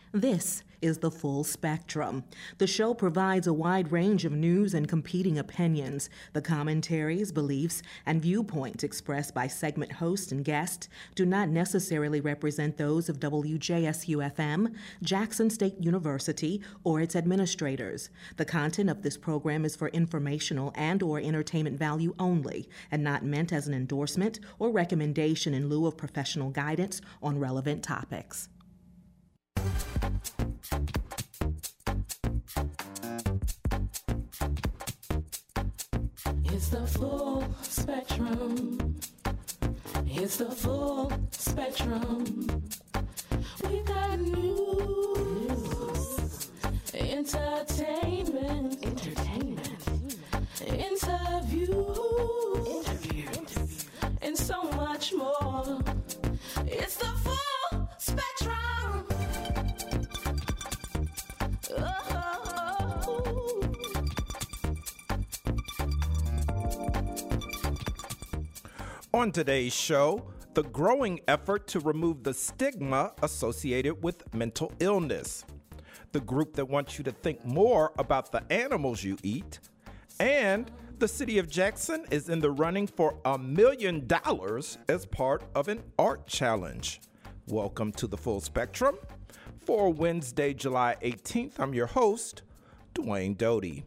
This is The Full Spectrum. The show provides a wide range of news and competing opinions. The commentaries, beliefs, and viewpoints expressed by segment host and guest do not necessarily represent those of WJSU-FM, Jackson State University, or its administrators. The content of this program is for informational and/or entertainment value only, and not meant as an endorsement or recommendation in lieu of professional guidance on relevant topics. It's the full spectrum. It's the full spectrum. We got news, entertainment, interviews, and so much more. It's the full spectrum. On today's show, the growing effort to remove the stigma associated with mental illness, the group that wants you to think more about the animals you eat, and the city of Jackson is in the running for $1 million as part of an art challenge. Welcome to the Full Spectrum. For Wednesday, July 18th, I'm your host, Dwayne Doty.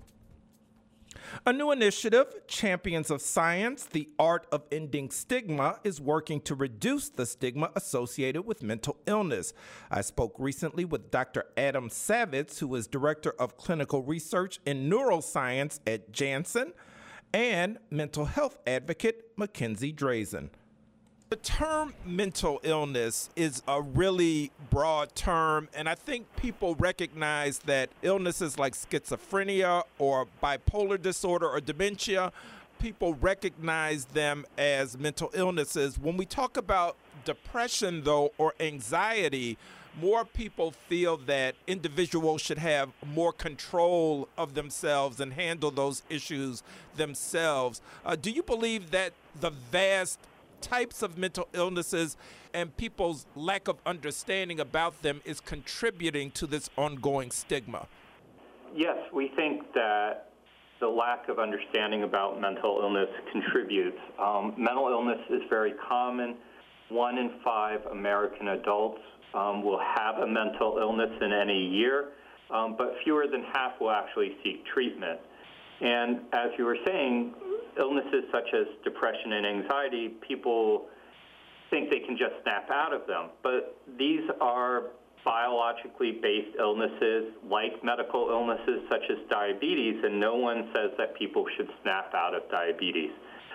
A new initiative, Champions of Science, the Art of Ending Stigma, is working to reduce the stigma associated with mental illness. I spoke recently with Dr. Adam Savitz, who is Director of Clinical Research in Neuroscience at Janssen, and mental health advocate Mackenzie Drazen. The term mental illness is a really broad term, and I think people recognize that illnesses like schizophrenia or bipolar disorder or dementia, people recognize them as mental illnesses. When we talk about depression, though, or anxiety, more people feel that individuals should have more control of themselves and handle those issues themselves. Do you believe that the vast types of mental illnesses and people's lack of understanding about them is contributing to this ongoing stigma? Yes, we think that the lack of understanding about mental illness contributes. Mental illness is very common. 1 in 5 American adults will have a mental illness in any year, but fewer than half will actually seek treatment. And as you were saying, illnesses such as depression and anxiety, people think they can just snap out of them. But these are biologically based illnesses like medical illnesses such as diabetes, and no one says that people should snap out of diabetes.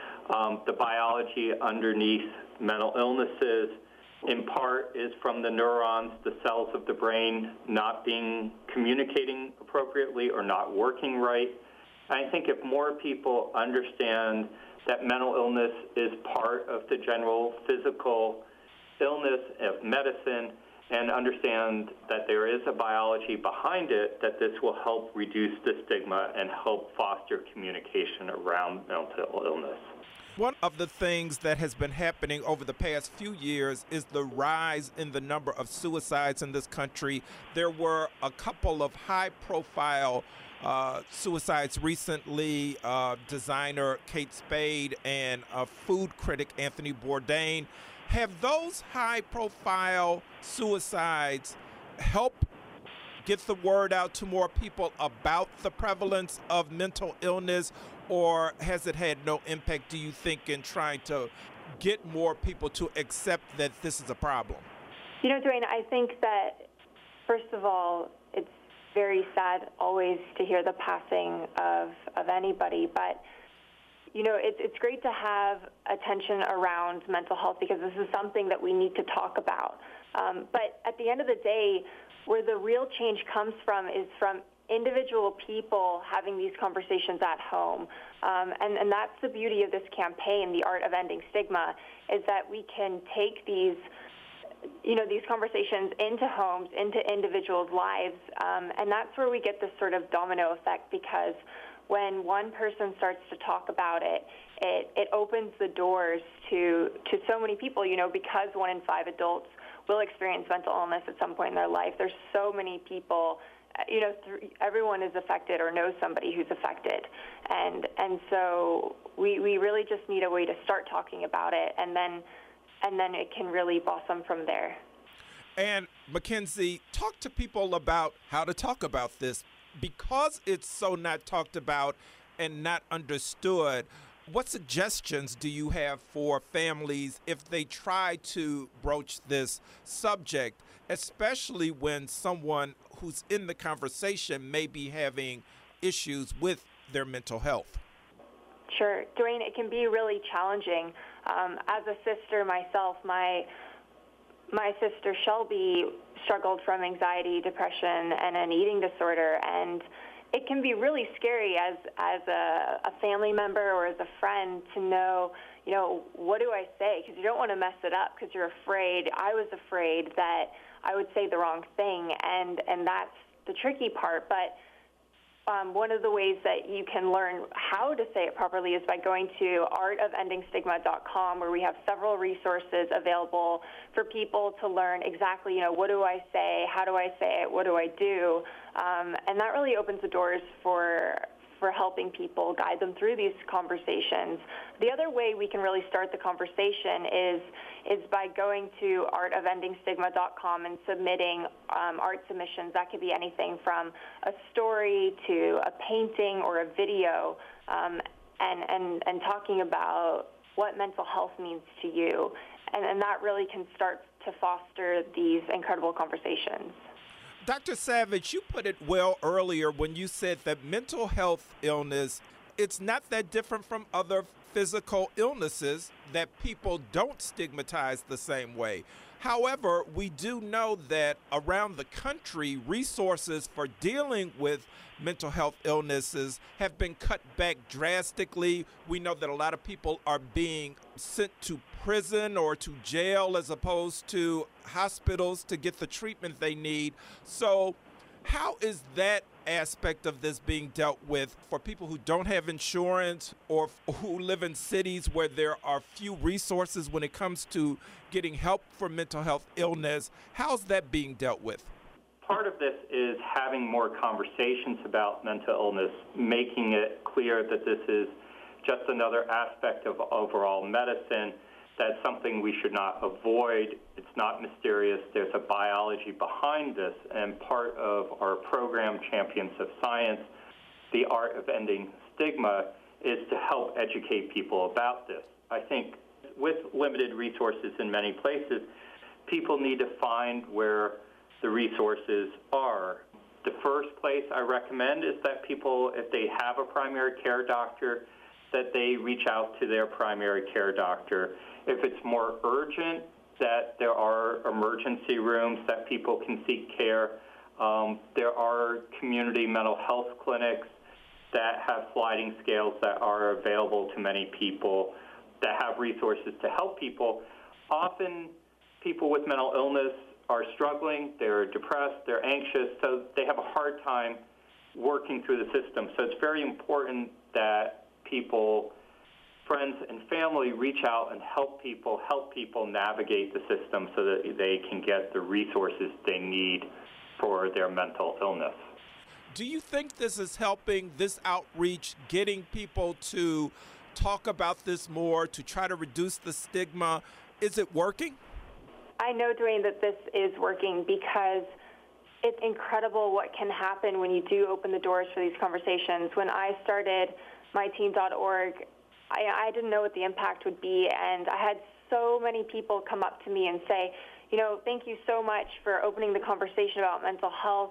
The biology underneath mental illnesses in part is from the neurons, the cells of the brain not communicating appropriately or not working right. I think if more people understand that mental illness is part of the general physical illness of medicine and understand that there is a biology behind it, that this will help reduce the stigma and help foster communication around mental illness. One of the things that has been happening over the past few years is the rise in the number of suicides in this country. There were a couple of high-profile suicides recently, designer Kate Spade and food critic Anthony Bourdain. Have those high-profile suicides helped get the word out to more people about the prevalence of mental illness, or has it had no impact, do you think, in trying to get more people to accept that this is a problem? You know, Dwayne, I think that, first of all, it's very sad always to hear the passing of anybody, but you know, it's great to have attention around mental health because this is something that we need to talk about. But at the end of the day, where the real change comes from is from individual people having these conversations at home. And that's the beauty of this campaign, The Art of Ending Stigma, is that we can take these conversations into homes, into individuals' lives, and that's where we get this sort of domino effect, because when one person starts to talk about it, it opens the doors to so many people, you know, because 1 in 5 adults will experience mental illness at some point in their life. There's so many people, everyone is affected or knows somebody who's affected. And so we really just need a way to start talking about it, and then it can really blossom from there. And Mackenzie, talk to people about how to talk about this. Because it's so not talked about and not understood, what suggestions do you have for families if they try to broach this subject, especially when someone who's in the conversation may be having issues with their mental health? Sure. Dwayne, it can be really challenging. As a sister myself, my sister Shelby struggled from anxiety, depression, and an eating disorder, and it can be really scary as a family member or as a friend to know, what do I say? Because you don't want to mess it up because you're afraid. I was afraid that I would say the wrong thing, and that's the tricky part. But one of the ways that you can learn how to say it properly is by going to artofendingstigma.com, where we have several resources available for people to learn exactly, what do I say, how do I say it, what do I do, and that really opens the doors for helping people, guide them through these conversations. The other way we can really start the conversation is by going to artofendingstigma.com and submitting art submissions. That could be anything from a story to a painting or a video, and talking about what mental health means to you. And that really can start to foster these incredible conversations. Dr. Savage, you put it well earlier when you said that mental health illness, it's not that different from other physical illnesses that people don't stigmatize the same way. However, we do know that around the country, resources for dealing with mental health illnesses have been cut back drastically. We know that a lot of people are being sent to prison or to jail as opposed to hospitals to get the treatment they need. So how is that aspect of this being dealt with for people who don't have insurance or who live in cities where there are few resources when it comes to getting help for mental health illness? How's that being dealt with? Part of this is having more conversations about mental illness, making it clear that this is just another aspect of overall medicine. That's something we should not avoid. It's not mysterious. There's a biology behind this, and part of our program, Champions of Science, the Art of Ending Stigma, is to help educate people about this. I think with limited resources in many places, people need to find where the resources are. The first place I recommend is that people, if they have a primary care doctor, that they reach out to their primary care doctor. If it's more urgent, that there are emergency rooms that people can seek care. There are community mental health clinics that have sliding scales that are available to many people, that have resources to help people. Often people with mental illness are struggling, they're depressed, they're anxious, so they have a hard time working through the system. So it's very important that people, friends and family, reach out and help people navigate the system so that they can get the resources they need for their mental illness. Do you think this is helping, this outreach, getting people to talk about this more, to try to reduce the stigma? Is it working? I know, Dwayne, that this is working because it's incredible what can happen when you do open the doors for these conversations. When I started myteam.org, I didn't know what the impact would be, and I had so many people come up to me and say, thank you so much for opening the conversation about mental health.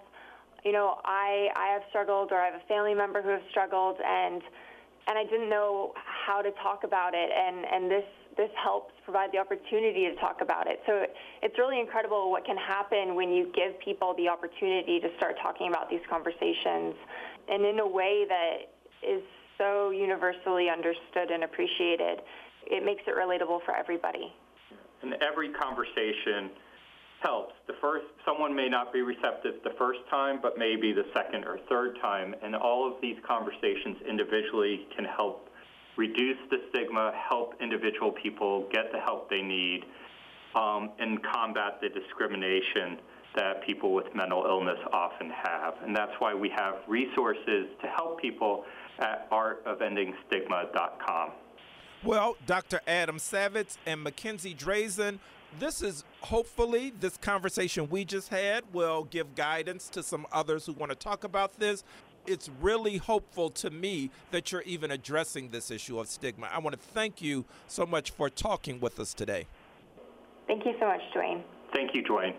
I have struggled, or I have a family member who has struggled, and I didn't know how to talk about it, and this helps provide the opportunity to talk about it. So it's really incredible what can happen when you give people the opportunity to start talking about these conversations, and in a way that is so universally understood and appreciated. It makes it relatable for everybody. And every conversation helps. Someone may not be receptive the first time, but maybe the second or third time. And all of these conversations individually can help reduce the stigma, help individual people get the help they need. and combat the discrimination that people with mental illness often have. And that's why we have resources to help people at artofendingstigma.com. Well, Dr. Adam Savitz and Mackenzie Drazen, hopefully this conversation we just had will give guidance to some others who want to talk about this. It's really hopeful to me that you're even addressing this issue of stigma. I want to thank you so much for talking with us today. Thank you so much, Dwayne. Thank you, Dwayne.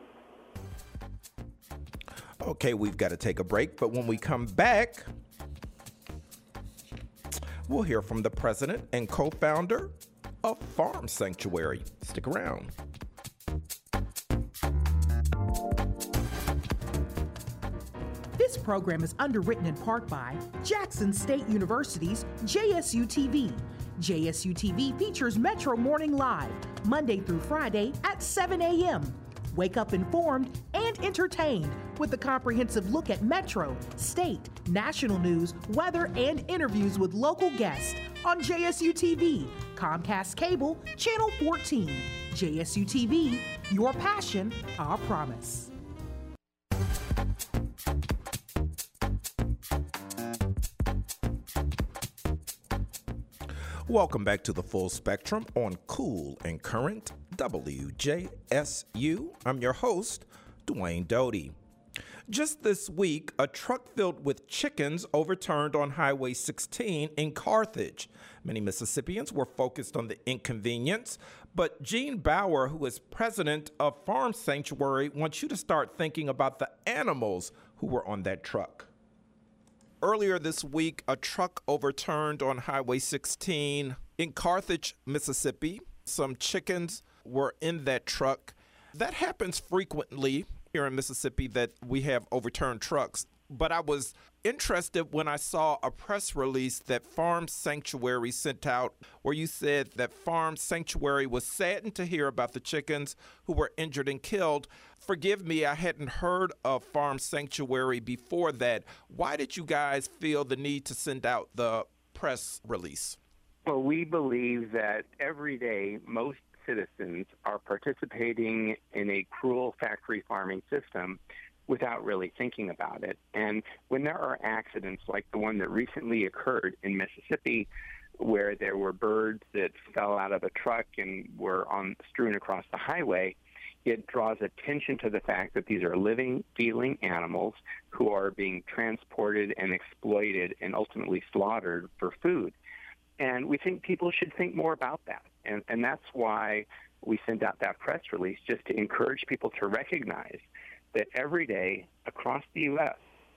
Okay, we've got to take a break, but when we come back, we'll hear from the president and co-founder of Farm Sanctuary. Stick around. This program is underwritten in part by Jackson State University's JSU-TV. JSU-TV features Metro Morning Live, Monday through Friday at 7 a.m. Wake up informed and entertained with a comprehensive look at Metro, state, national news, weather, and interviews with local guests on JSU-TV, Comcast Cable, Channel 14. JSU-TV, your passion, our promise. Welcome back to the Full Spectrum on Cool and Current WJSU. I'm your host, Dwayne Doty. Just this week, a truck filled with chickens overturned on Highway 16 in Carthage. Many Mississippians were focused on the inconvenience, but Gene Bauer, who is president of Farm Sanctuary, wants you to start thinking about the animals who were on that truck. Earlier this week, a truck overturned on Highway 16 in Carthage, Mississippi. Some chickens were in that truck. That happens frequently here in Mississippi, that we have overturned trucks. But I was interested when I saw a press release that Farm Sanctuary sent out, where you said that Farm Sanctuary was saddened to hear about the chickens who were injured and killed. Forgive me, I hadn't heard of Farm Sanctuary before that. Why did you guys feel the need to send out the press release? Well, we believe that every day most citizens are participating in a cruel factory farming system without really thinking about it. And when there are accidents like the one that recently occurred in Mississippi, where there were birds that fell out of a truck and were strewn across the highway, it draws attention to the fact that these are living, feeling animals who are being transported and exploited and ultimately slaughtered for food. And we think people should think more about that. And that's why we sent out that press release, just to encourage people to recognize that every day across the U.S.,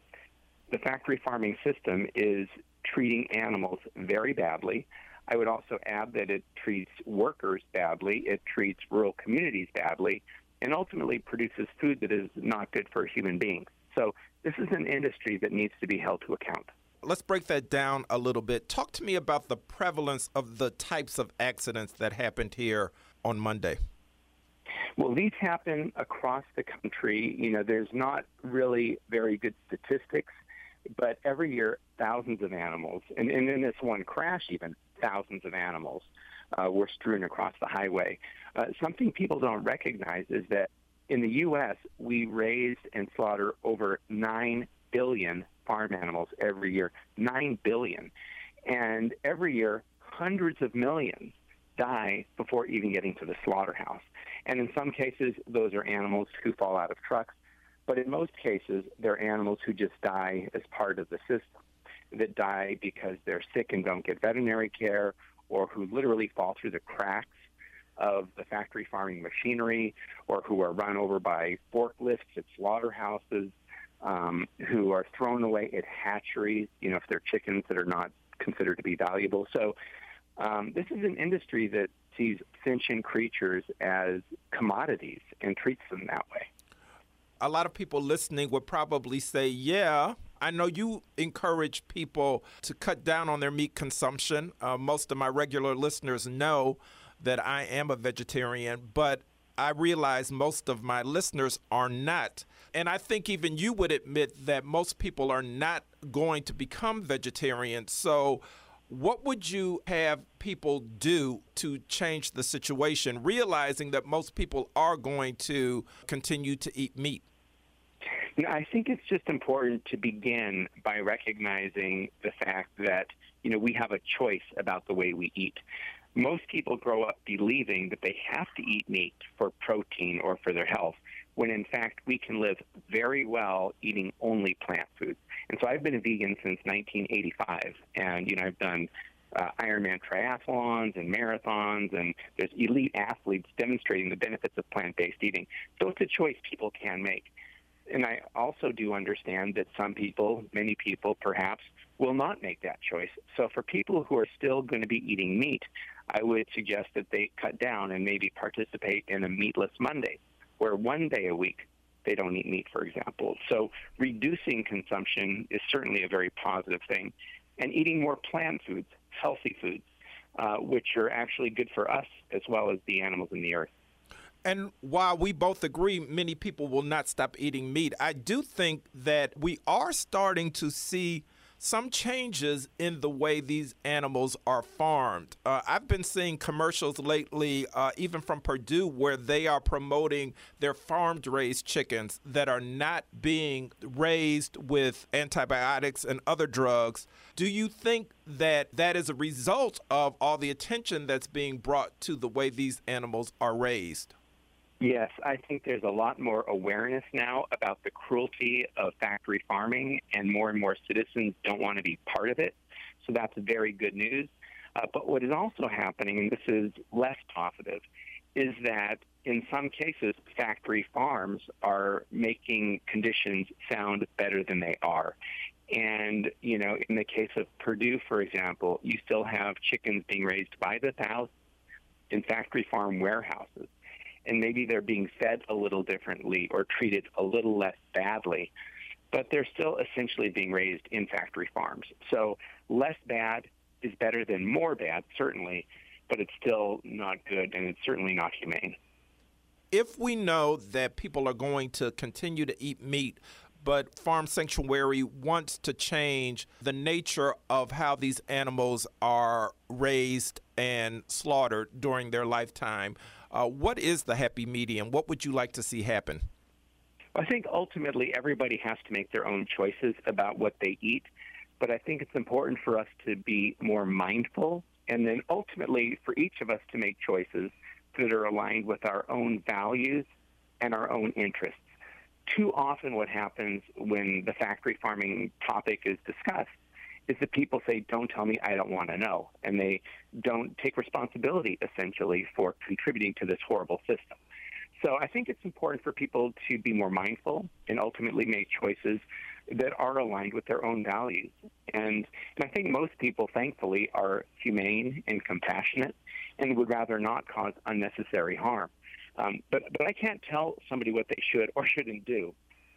the factory farming system is treating animals very badly. I would also add that it treats workers badly, it treats rural communities badly, and ultimately produces food that is not good for human beings. So this is an industry that needs to be held to account. Let's break that down a little bit. Talk to me about the prevalence of the types of accidents that happened here on Monday. Well, these happen across the country. You know, there's not really very good statistics, but every year thousands of animals, and in this one crash even, thousands of animals were strewn across the highway. Something people don't recognize is that in the U.S., we raise and slaughter over 9 billion farm animals every year, 9 billion. And every year, hundreds of millions die before even getting to the slaughterhouse. And in some cases, those are animals who fall out of trucks. But in most cases, they're animals who just die as part of the system, that die because they're sick and don't get veterinary care, or who literally fall through the cracks of the factory farming machinery, or who are run over by forklifts at slaughterhouses, who are thrown away at hatcheries, you know, if they're chickens that are not considered to be valuable. So this is an industry that sees sentient creatures as commodities and treats them that way. A lot of people listening would probably say, yeah, I know you encourage people to cut down on their meat consumption. Most of my regular listeners know that I am a vegetarian, but I realize most of my listeners are not. And I think even you would admit that most people are not going to become vegetarians. So What would you have people do to change the situation, realizing that most people are going to continue to eat meat? I think it's just important to begin by recognizing the fact that, we have a choice about the way we eat. Most people grow up believing that they have to eat meat for protein or for their health, when in fact we can live very well eating only plant foods. And so I've been a vegan since 1985, and I've done Ironman triathlons and marathons, and there's elite athletes demonstrating the benefits of plant-based eating. So it's a choice people can make. And I also do understand that some people, many people perhaps, will not make that choice. So for people who are still going to be eating meat, I would suggest that they cut down and maybe participate in a meatless Monday, where one day a week they don't eat meat, for example. So reducing consumption is certainly a very positive thing. And eating more plant foods, healthy foods, which are actually good for us as well as the animals in the earth. And while we both agree many people will not stop eating meat, I do think that we are starting to see some changes in the way these animals are farmed. I've been seeing commercials lately, even from Purdue, where they are promoting their farmed-raised chickens that are not being raised with antibiotics and other drugs. Do you think that that is a result of all the attention that's being brought to the way these animals are raised? Yes, I think there's a lot more awareness now about the cruelty of factory farming, and more citizens don't want to be part of it. So that's very good news. But what is also happening, and this is less positive, is that in some cases, factory farms are making conditions sound better than they are. And, in the case of Purdue, for example, you still have chickens being raised by the thousands in factory farm warehouses. And maybe they're being fed a little differently or treated a little less badly, but they're still essentially being raised in factory farms. So less bad is better than more bad, certainly, but it's still not good, and it's certainly not humane. If we know that people are going to continue to eat meat, but Farm Sanctuary wants to change the nature of how these animals are raised and slaughtered during their lifetime, what is the happy medium? What would you like to see happen? I think ultimately everybody has to make their own choices about what they eat, but I think it's important for us to be more mindful, and then ultimately for each of us to make choices that are aligned with our own values and our own interests. Too often what happens when the factory farming topic is discussed is that people say, don't tell me, I don't want to know. And they don't take responsibility, essentially, for contributing to this horrible system. So I think it's important for people to be more mindful and ultimately make choices that are aligned with their own values. And I think most people, thankfully, are humane and compassionate and would rather not cause unnecessary harm. But I can't tell somebody what they should or shouldn't do.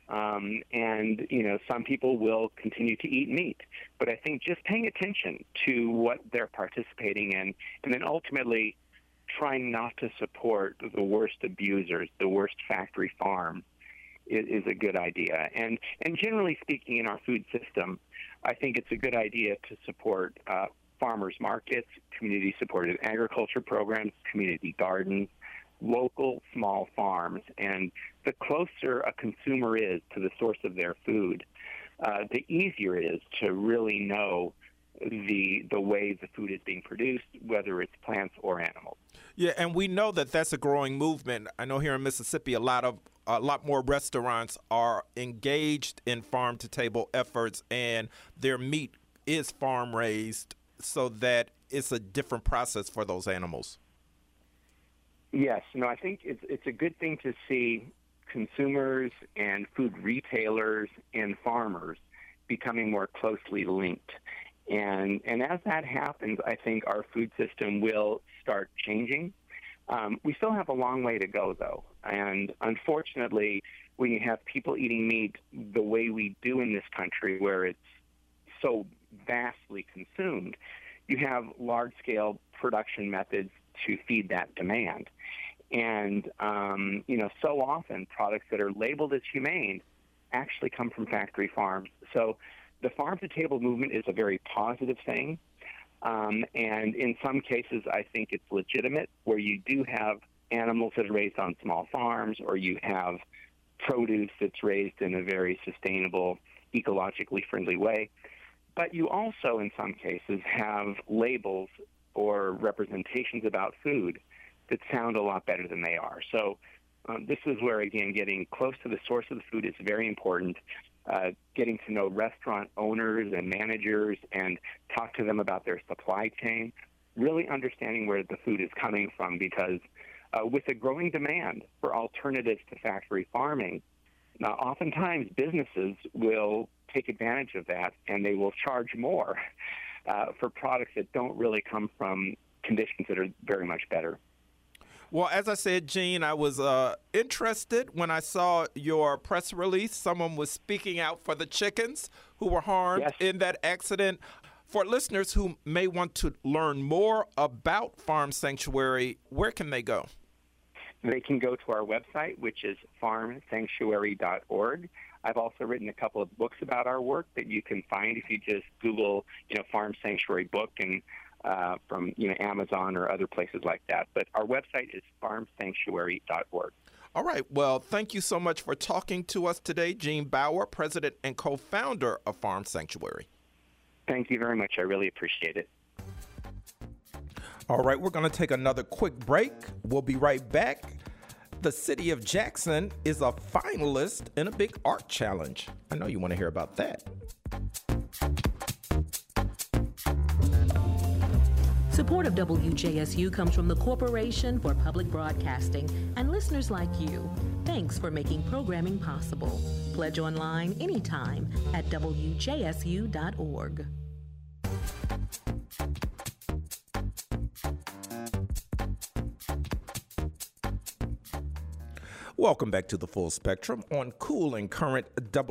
And, some people will continue to eat meat. But I think just paying attention to what they're participating in, and then ultimately trying not to support the worst abusers, the worst factory farms, is a good idea. And generally speaking, in our food system, I think it's a good idea to support farmers markets, community-supported agriculture programs, community gardens, local small farms. And the closer a consumer is to the source of their food, the easier it is to really know the way the food is being produced, whether it's plants or animals. Yeah, and we know that that's a growing movement. I know here in Mississippi, a lot more restaurants are engaged in farm-to-table efforts, and their meat is farm-raised so that it's a different process for those animals. Yes, I think it's a good thing to see consumers and food retailers and farmers becoming more closely linked. And as that happens, I think our food system will start changing. We still have a long way to go, though. And unfortunately, when you have people eating meat the way we do in this country, where it's so vastly consumed, you have large-scale production methods to feed that demand. And, so often products that are labeled as humane actually come from factory farms. So the farm-to-table movement is a very positive thing, And in some cases, I think it's legitimate where you do have animals that are raised on small farms, or you have produce that's raised in a very sustainable, ecologically friendly way. But you also, in some cases, have labels or representations about food that sound a lot better than they are. So this is where, again, getting close to the source of the food is very important. Getting to know restaurant owners and managers and talk to them about their supply chain, really understanding where the food is coming from, because with a growing demand for alternatives to factory farming, oftentimes businesses will take advantage of that, and they will charge more for products that don't really come from conditions that are very much better. Well, as I said, Gene, I was interested when I saw your press release. Someone was speaking out for the chickens who were harmed in that accident. For listeners who may want to learn more about Farm Sanctuary, where can they go? They can go to our website, which is farmsanctuary.org. I've also written a couple of books about our work that you can find if you just Google, Farm Sanctuary book and from Amazon or other places like that. But our website is farmsanctuary.org. All right. Well, thank you so much for talking to us today, Gene Bauer, president and co-founder of Farm Sanctuary. Thank you very much. I really appreciate it. All right, we're going to take another quick break. We'll be right back. The city of Jackson is a finalist in a big art challenge. I know you want to hear about that. Support of WJSU comes from the Corporation for Public Broadcasting and listeners like you. Thanks for making programming possible. Pledge online anytime at WJSU.org. Welcome back to the Full Spectrum on Cool and Current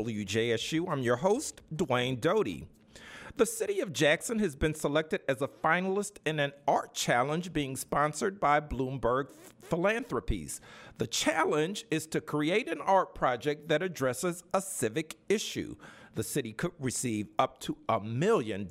WJSU. I'm your host, Dwayne Doty. The city of Jackson has been selected as a finalist in an art challenge being sponsored by Bloomberg Philanthropies. The challenge is to create an art project that addresses a civic issue. The city could receive up to $1 million.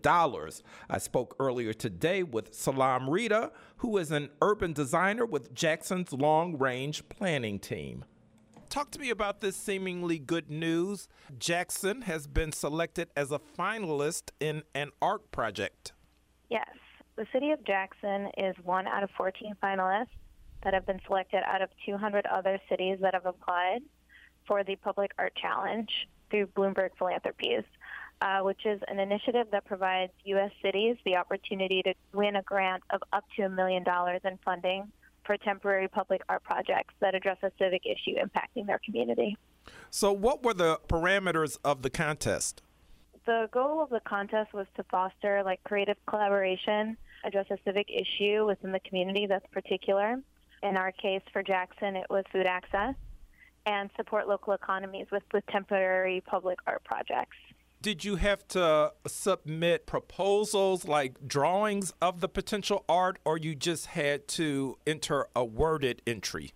I spoke earlier today with Salam Rita, who is an urban designer with Jackson's long-range planning team. Talk to me about this seemingly good news. Jackson has been selected as a finalist in an art project. Yes. The city of Jackson is one out of 14 finalists that have been selected out of 200 other cities that have applied for the Public Art Challenge through Bloomberg Philanthropies, which is an initiative that provides U.S. cities the opportunity to win a grant of up to $1 million in funding for temporary public art projects that address a civic issue impacting their community. So what were the parameters of the contest? The goal of the contest was to foster creative collaboration, address a civic issue within the community that's particular. In our case, for Jackson, it was food access, and support local economies with temporary public art projects. Did you have to submit proposals like drawings of the potential art, or you just had to enter a worded entry?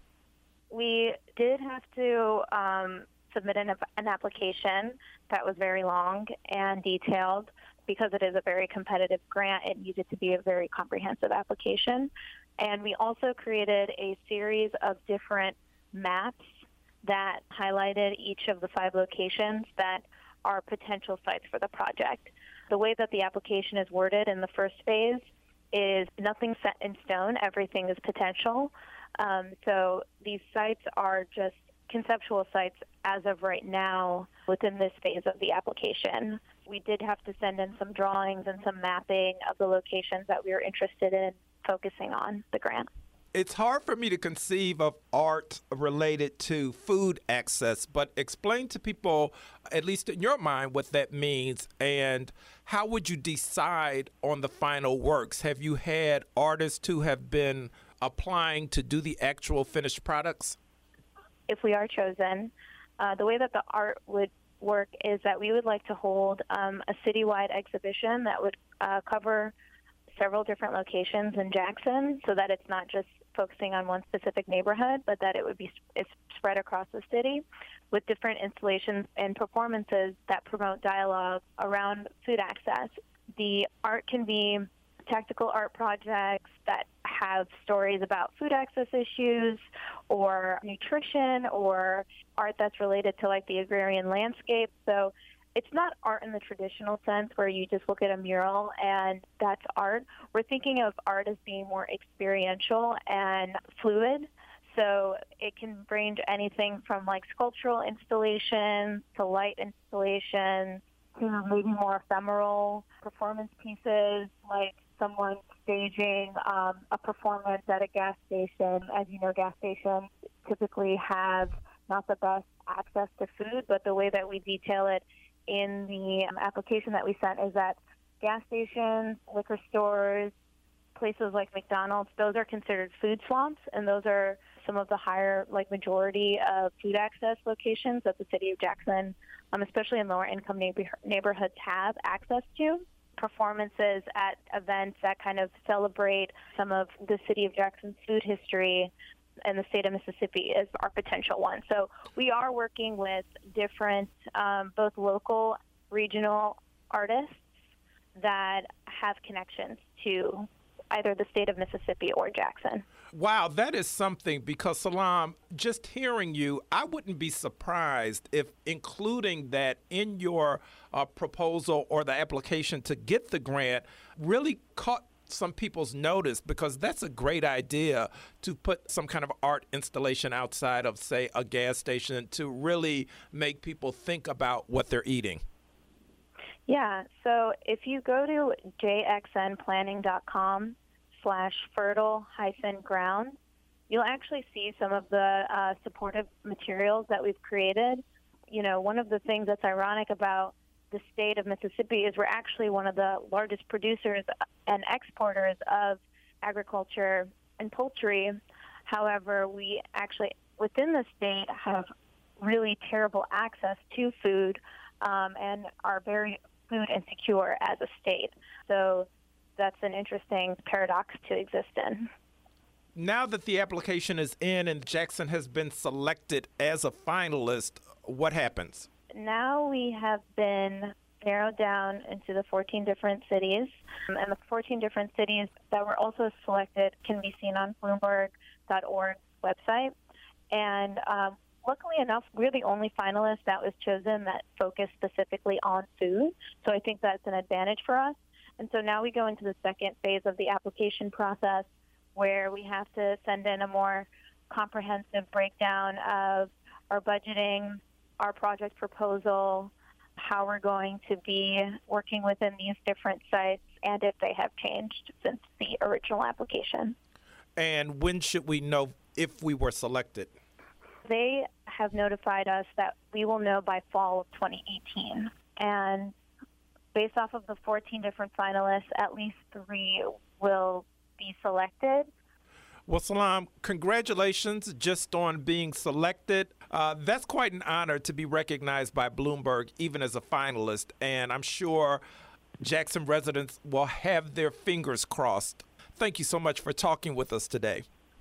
We did have to submit an application that was very long and detailed. Because it is a very competitive grant, it needed to be a very comprehensive application. And we also created a series of different maps that highlighted each of the 5 locations that are potential sites for the project. The way that the application is worded in the first phase is nothing set in stone, everything is potential. So these sites are just conceptual sites as of right now within this phase of the application. We did have to send in some drawings and some mapping of the locations that we were interested in focusing on the grant. It's hard for me to conceive of art related to food access, but explain to people, at least in your mind, what that means, and how would you decide on the final works? Have you had artists who have been applying to do the actual finished products? If we are chosen, the way that the art would work is that we would like to hold a citywide exhibition that would cover several different locations in Jackson, so that it's not just focusing on one specific neighborhood, but that it's spread across the city with different installations and performances that promote dialogue around food access. The art can be tactical art projects that have stories about food access issues or nutrition or art that's related to like the agrarian landscape. So it's not art in the traditional sense where you just look at a mural and that's art. We're thinking of art as being more experiential and fluid. So it can range anything from like sculptural installations to light installations to maybe more ephemeral performance pieces, like someone staging a performance at a gas station. As you know, gas stations typically have not the best access to food, but the way that we detail it in the application that we sent is that gas stations, liquor stores, places like McDonald's, those are considered food swamps, and those are some of the higher, like, majority of food access locations that the city of Jackson, especially in lower income neighborhoods, have access to. Performances at events that kind of celebrate some of the city of Jackson's food history and the state of Mississippi is our potential one. So we are working with different, both local, regional artists that have connections to either the state of Mississippi or Jackson. Wow, that is something, because Salam, just hearing you, I wouldn't be surprised if including that in your proposal or the application to get the grant really caught some people's notice, because that's a great idea to put some kind of art installation outside of, say, a gas station to really make people think about what they're eating. Yeah, so if you go to jxnplanning.com/fertile-ground, you'll actually see some of the supportive materials that we've created. You know, one of the things that's ironic about the state of Mississippi is we're actually one of the largest producers and exporters of agriculture and poultry. However, we actually, within the state, have really terrible access to food and are very food insecure as a state. So that's an interesting paradox to exist in. Now that the application is in and Jackson has been selected as a finalist, what happens? Now we have been narrowed down into the 14 different cities, and the 14 different cities that were also selected can be seen on Bloomberg.org website. And luckily enough, we're the only finalist that was chosen that focused specifically on food. So I think that's an advantage for us. And so now we go into the second phase of the application process, where we have to send in a more comprehensive breakdown of our budgeting, our project proposal, how we're going to be working within these different sites, and if they have changed since the original application. And when should we know if we were selected? They have notified us that we will know by fall of 2018. And based off of the 14 different finalists, at least 3 will be selected. Well, Salam, congratulations just on being selected. That's quite an honor to be recognized by Bloomberg, even as a finalist. And I'm sure Jackson residents will have their fingers crossed. Thank you so much for talking with us today.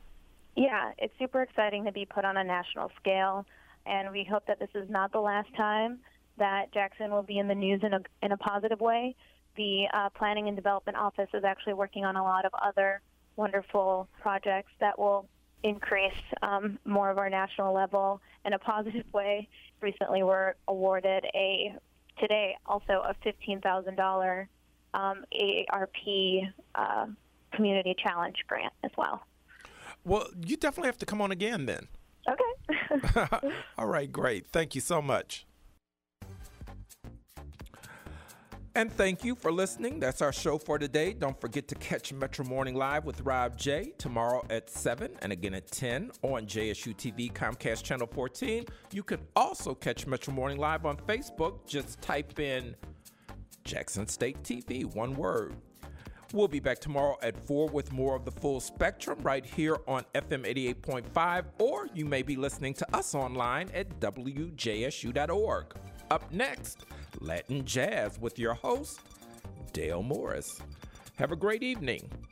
Yeah, it's super exciting to be put on a national scale. And we hope that this is not the last time that Jackson will be in the news in a positive way. The Planning and Development Office is actually working on a lot of other wonderful projects that will increase more of our national level in a positive way. Recently, we're awarded today also a $15,000 AARP Community Challenge grant as well. Well, you definitely have to come on again then. Okay. All right, great. Thank you so much. And thank you for listening. That's our show for today. Don't forget to catch Metro Morning Live with Rob J. tomorrow at 7 and again at 10 on JSU TV, Comcast Channel 14. You can also catch Metro Morning Live on Facebook. Just type in Jackson State TV, one word. We'll be back tomorrow at 4 with more of the full spectrum right here on FM 88.5, or you may be listening to us online at WJSU.org. Up next, Latin Jazz with your host, Dale Morris. Have a great evening.